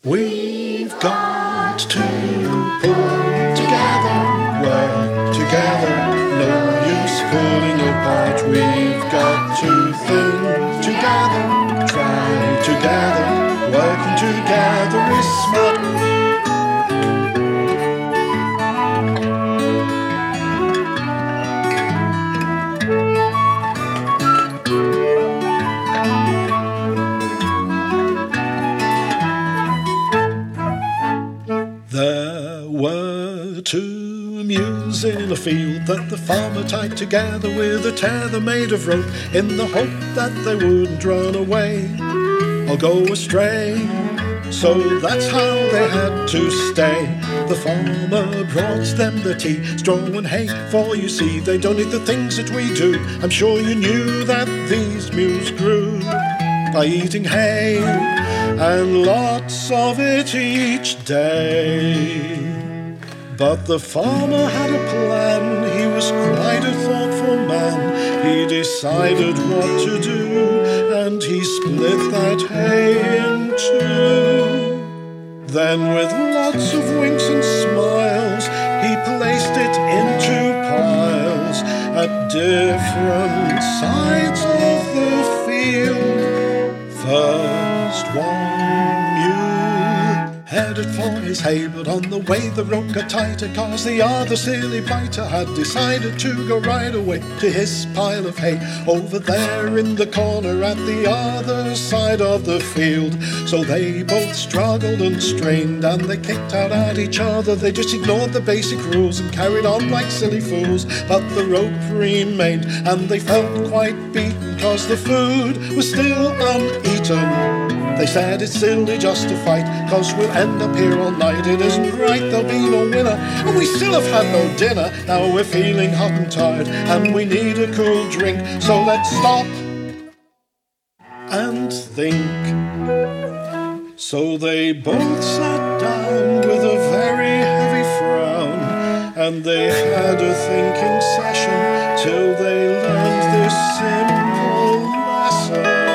We've got to pull together, work together, no use pulling apart. We've got to think together, try together, working together is smart. There were two mules in a field that the farmer tied together with a tether made of rope, in the hope that they wouldn't run away or go astray. So that's how they had to stay. The farmer brought them the tea, straw and hay, for you see they don't eat the things that we do. I'm sure you knew that these mules grew by eating hay, and lots of it each day. But the farmer had a plan, he was quite a thoughtful man. He decided what to do, and he split that hay in two. Then with lots of winks and smiles, he placed it into piles at different sides of the field. First one mule headed for his hay, but on the way the rope got tighter, 'cause the other silly biter had decided to go right away to his pile of hay over there in the corner at the other side of the field. So they both struggled and strained, and they kicked out at each other. They just ignored the basic rules and carried on like silly fools. But the rope remained, and they felt quite beaten, 'cause the food was still uneaten. They said it's silly just to fight, 'cause we'll end up here all night. It isn't right, there'll be no winner, and we still have had no dinner. Now we're feeling hot and tired, and we need a cool drink. So let's stop and think. So they both sat down with a very heavy frown, and they had a thinking session till they learned this simple lesson.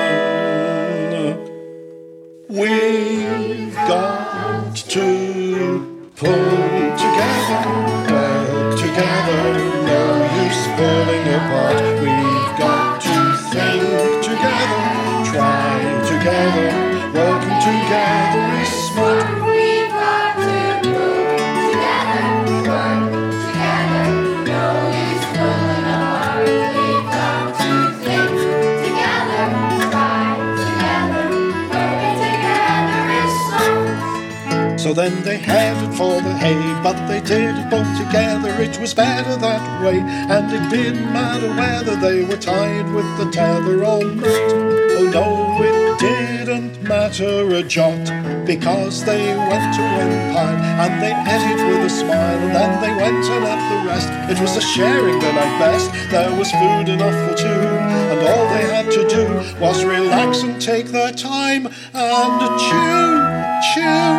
We've got to pull together, work together, no use pulling apart. We've got to think together, try together, working together is smart. We've got to pull together, work together, no use pulling apart. We've got to think together, try together, working together is smart. So then they headed for the hay, but they did it both together. It was better that way, and it didn't matter whether they were tied with the tether or not. Oh no, it didn't matter a jot, because they went to one pile, and they ate it with a smile, and then they went and ate the rest. It was the sharing that liked best. There was food enough for two, and all they had to do was relax and take their time and chew, chew,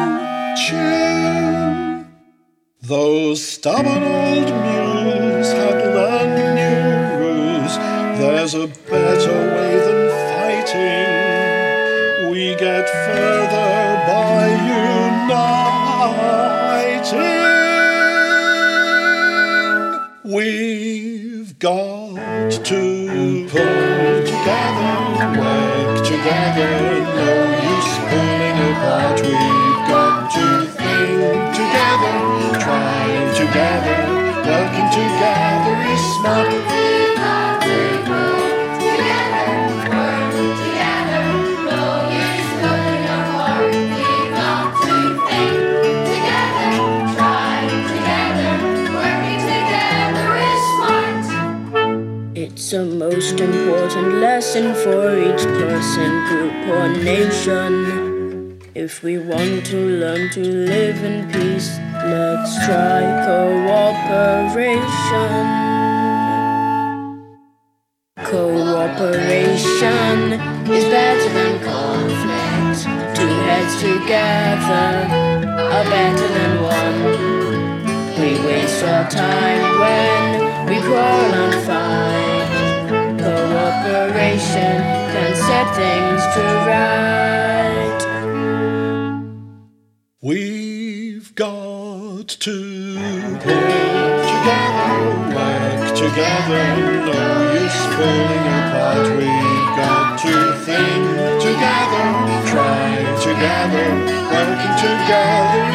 chew. Those stubborn old mules had learned new rules. There's a better way than fighting. We get further by uniting. We've got to pull together, work together, no use pulling apart. We've got to think together, try together, working together is smart. We've got to pull together, work together, no use pulling apart. We've got to think together, try together, working together is smart. It's a most important lesson for each person, group or nation. If we want to learn to live in peace, let's try cooperation. Cooperation is better than conflict. Two heads together are better than one. We waste our time when we quarrel and fight. Cooperation can set things to right. We've got to pull together, work together, no use falling apart. We've got to think together, try together, working together